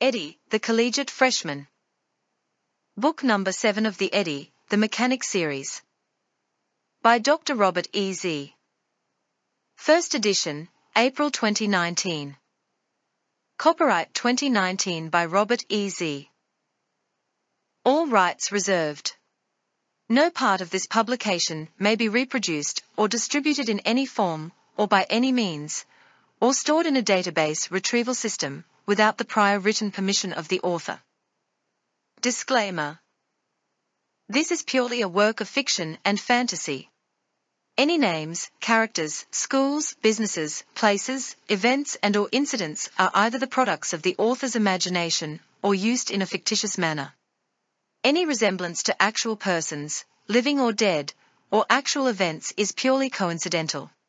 Eddie, the Collegiate Freshman. Book number 7 of the Eddie, the Mechanic series. By Dr. Robert E. Z. First edition, April 2019. Copyright 2019 by Robert E. Z. All rights reserved. No part of this publication may be reproduced or distributed in any form, or by any means, or stored in a database retrieval system, without the prior written permission of the author. Disclaimer. This is purely a work of fiction and fantasy. Any names, characters, schools, businesses, places, events and/or incidents are either the products of the author's imagination or used in a fictitious manner. Any resemblance to actual persons, living or dead, or actual events is purely coincidental.